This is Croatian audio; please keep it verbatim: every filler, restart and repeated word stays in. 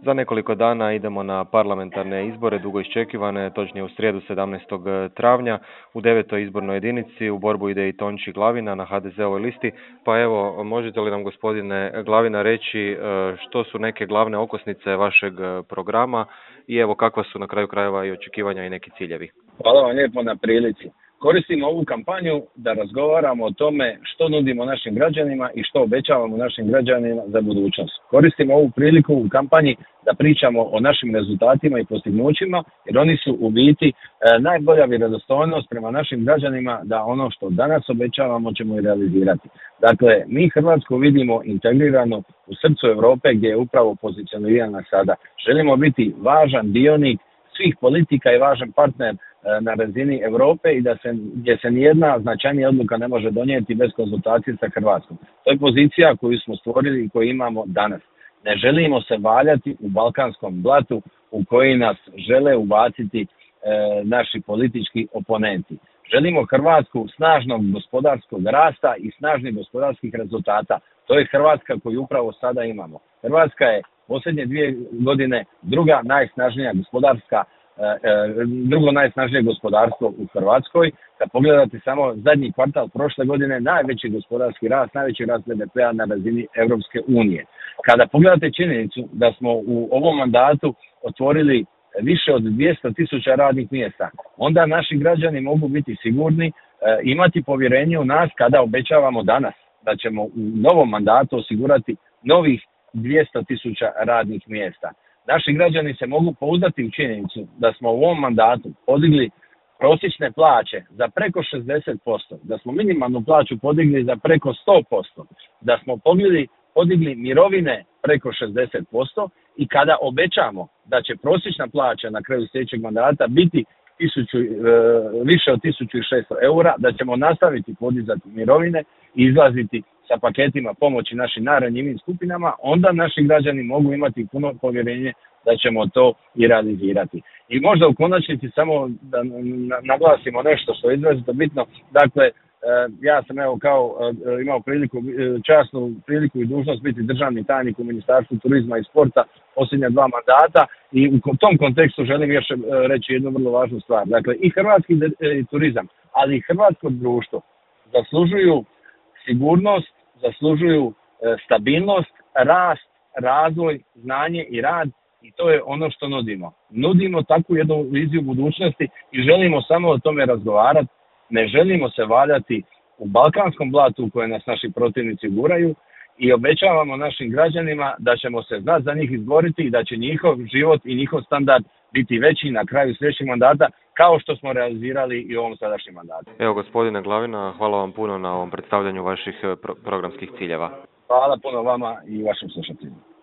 Za nekoliko dana idemo na parlamentarne izbore, dugo iščekivane, točnije u srijedu sedamnaestog travnja. U devetoj izbornoj jedinici u borbu ide i Tonči Glavina na ha de zeovoj listi. Pa evo, možete li nam, gospodine Glavina, reći što su neke glavne okosnice vašeg programa i evo kakva su na kraju krajeva i očekivanja i neki ciljevi? Hvala vam lijepo na prilici. Koristimo ovu kampanju da razgovaramo o tome što nudimo našim građanima i što obećavamo našim građanima za budućnost. Koristimo ovu priliku u kampanji da pričamo o našim rezultatima i postignućima, jer oni su u biti e, najbolja vjerodostojnost prema našim građanima da ono što danas obećavamo ćemo i realizirati. Dakle, mi Hrvatsku vidimo integrirano u srcu Europe gdje je upravo pozicionirana sada. Želimo biti važan dionik svih politika i važan partner na razini Europe i da se, gdje se nijedna značajnija odluka ne može donijeti bez konzultacije sa Hrvatskom. To je pozicija koju smo stvorili i koju imamo danas. Ne želimo se valjati u balkanskom blatu u koji nas žele ubaciti e, naši politički oponenti. Želimo Hrvatsku snažnog gospodarskog rasta i snažnih gospodarskih rezultata. To je Hrvatska koju upravo sada imamo. Hrvatska je posljednje dvije godine druga najsnažnija gospodarska drugo najsnažnije gospodarstvo u Hrvatskoj. Kad pogledate samo zadnji kvartal prošle godine, najveći gospodarski rast, najveći rast be de pea na razini Europske unije. Kada pogledate činjenicu da smo u ovom mandatu otvorili više od dvjesto tisuća radnih mjesta, onda naši građani mogu biti sigurni, imati povjerenje u nas kada obećavamo danas da ćemo u novom mandatu osigurati novih dvjesto tisuća radnih mjesta. Naši građani se mogu pouzdati u činjenicu da smo u ovom mandatu podigli prosječne plaće za preko šezdeset posto, da smo minimalnu plaću podigli za preko sto posto, da smo podigli, podigli mirovine preko šezdeset posto i kada obećamo da će prosječna plaća na kraju sljedećeg mandata biti tisuću, e, više od tisuću šesto eura, da ćemo nastaviti podizati mirovine i izlaziti sa paketima pomoći našim najranjivijim skupinama, onda naši građani mogu imati puno povjerenje da ćemo to i realizirati. I možda u konačnici samo da naglasimo nešto što je izrazito bitno. Dakle, ja sam evo kao imao priliku, časnu priliku i dužnost biti državni tajnik u Ministarstvu turizma i sporta posljednja dva mandata i u tom kontekstu želim još reći jednu vrlo važnu stvar. Dakle, i hrvatski turizam, ali i hrvatsko društvo zaslužuju sigurnost, zaslužuju stabilnost, rast, razvoj, znanje i rad i to je ono što nudimo. Nudimo takvu jednu viziju budućnosti i želimo samo o tome razgovarati. Ne želimo se valjati u balkanskom blatu u koje nas naši protivnici guraju i obećavamo našim građanima da ćemo se znati za njih izboriti i da će njihov život i njihov standard biti veći na kraju sljedećeg mandata kao što smo realizirali i u ovom sadašnjem mandatu. Evo, gospodine Glavina, hvala vam puno na ovom predstavljanju vaših pro- programskih ciljeva. Hvala puno vama i vašim slušateljima.